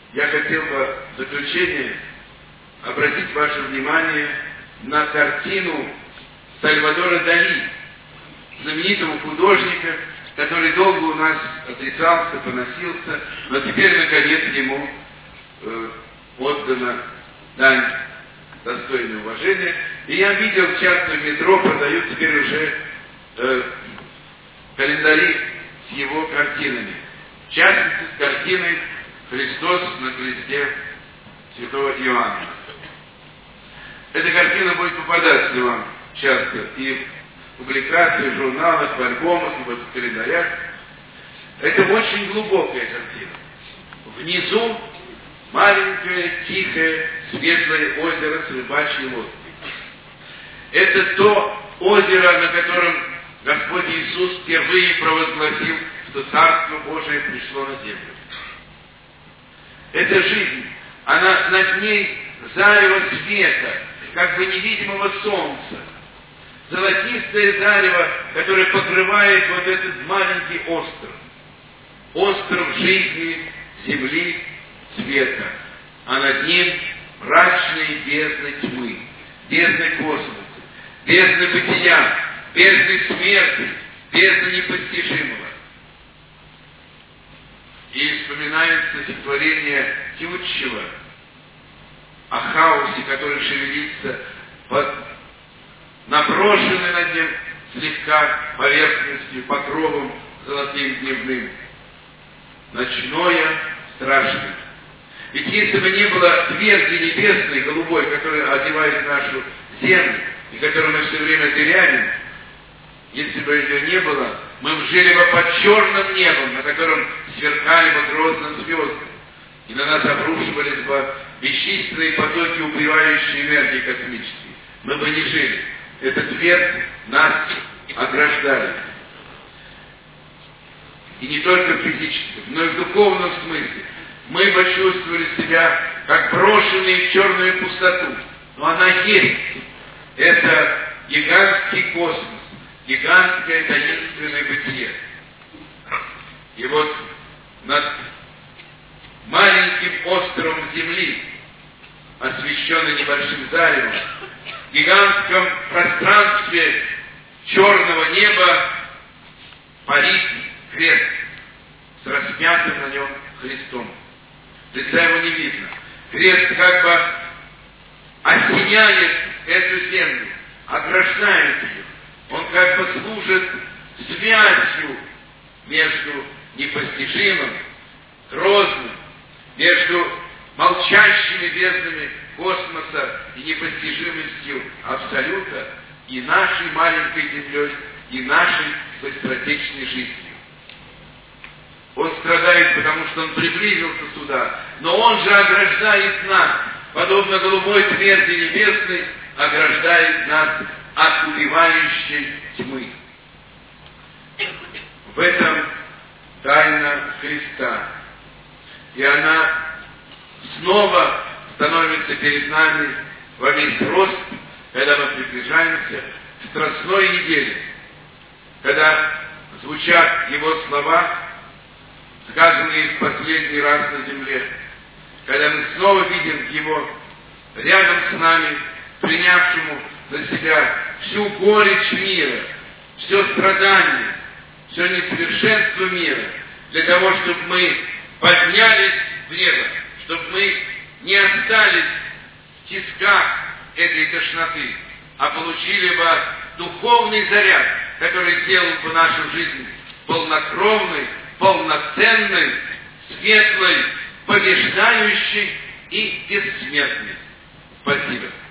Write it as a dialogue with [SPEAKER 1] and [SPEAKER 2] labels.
[SPEAKER 1] я хотел бы в заключение обратить ваше внимание на картину Сальвадора Дали, знаменитого художника, который долго у нас отрицался, поносился, но теперь, наконец, ему отдана дань достойного уважения. И я видел, часто в метро продают теперь уже календари с его картинами. В частности, с картиной «Христос на кресте» святого Иоанна. Эта картина будет попадаться вам часто и в публикациях, в журналах, в альбомах, и в календарях. Это очень глубокая картина. Внизу маленькое, тихое, светлое озеро с рыбачьей лодкой. Это то озеро, на котором Господь Иисус впервые провозгласил, что Царство Божие пришло на землю. Это жизнь, она над ней зарево света, как бы невидимого солнца. Золотистое зарево, которое покрывает вот этот маленький остров. Остров жизни, земли, света. А над ним мрачные бездны тьмы, бездны космоса, бездны бытия, бездны смерти, бездны непостижимого. И вспоминается стихотворение Тютчева о хаосе, который шевелится под наброшенной над ним слегка поверхностью, покровом золотым дневным. Ночное, страшное. Ведь если бы не было тверди небесной, голубой, которая одевает нашу землю, и которую мы все время теряем, если бы ее не было, мы жили бы под черным небом, на котором сверкали бы грозно звезды, и на нас обрушивались бы бесчисленные потоки убивающей энергии космической. Мы бы не жили. Этот твердь нас ограждает. И не только в физическом, но и в духовном смысле. Мы бы чувствовали себя как брошенные в черную пустоту. Но она есть. Это гигантский космос, гигантское таинственное бытие. И вот над маленьким островом Земли, освещенный небольшим заревом, в гигантском пространстве черного неба парит крест с распятым на нем Христом. Лица его не видно. Крест как бы осеняет эту землю, ограждает ее. Он как бы служит связью между непостижимым, грозным, между молчащими безднами космоса и непостижимостью Абсолюта и нашей маленькой землей, и нашей быстротечной жизнью. Он страдает, потому что он приблизился сюда, но он же ограждает нас, подобно голубой тверди небесной, ограждает нас от убивающей тьмы. В этом тайна Христа. И она снова становится перед нами во весь рост, когда мы приближаемся к Страстной неделе, когда звучат Его слова, сказанные в последний раз на земле, когда мы снова видим Его рядом с нами, принявшему на себя всю горечь мира, все страдание, все несовершенство мира, для того, чтобы мы поднялись в небо, чтобы мы не остались в тисках этой тошноты, а получили бы духовный заряд, который сделал бы нашу жизнь полнокровной, полноценной, светлой, побеждающей и бессмертной. Спасибо.